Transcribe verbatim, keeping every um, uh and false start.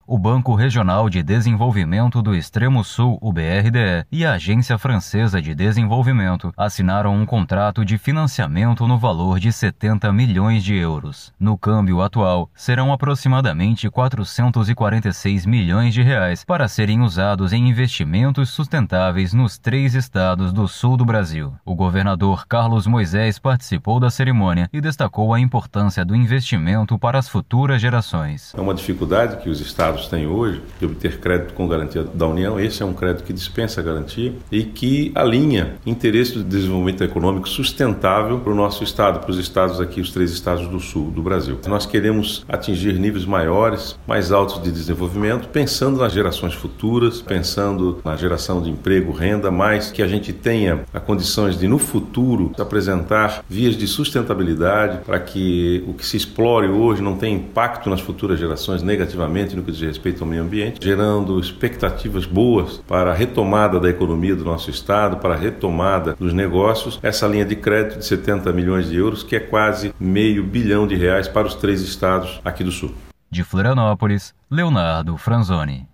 o Banco Regional de Desenvolvimento do Extremo Sul, o B R D E, e a Agência Francesa de Desenvolvimento assinaram um contrato de financiamento no valor de setenta milhões de euros. No câmbio atual, serão aproximadamente quatrocentos e quarenta e seis milhões de reais para serem usados em investimentos sustentáveis nos três estados do sul do Brasil. O governador Carlos Moisés participou da cerimônia e destacou a importância do investimento para as futuras gerações. É uma dificuldade que os estados têm hoje de obter crédito com garantia da União. Esse é um crédito que dispensa garantia e que alinha interesse do desenvolvimento econômico sustentável para o nosso estado, para os estados aqui, os três estados do sul do Brasil. Nós queremos atingir níveis maiores, mais altos de desenvolvimento, pensando nas gerações futuras, pensando na geração de emprego, renda, mas que a gente tenha a condições de, no futuro, apresentar vias de sustentabilidade para que o que se explore hoje não tenha impacto nas futuras gerações negativamente no que diz respeito ao meio ambiente, gerando expectativas boas para a retomada da economia do nosso estado, para a retomada dos negócios. Essa linha de crédito de setenta milhões de euros, que é quase meio bilhão de reais para os três estados aqui do sul. De Florianópolis, Leonardo Franzoni.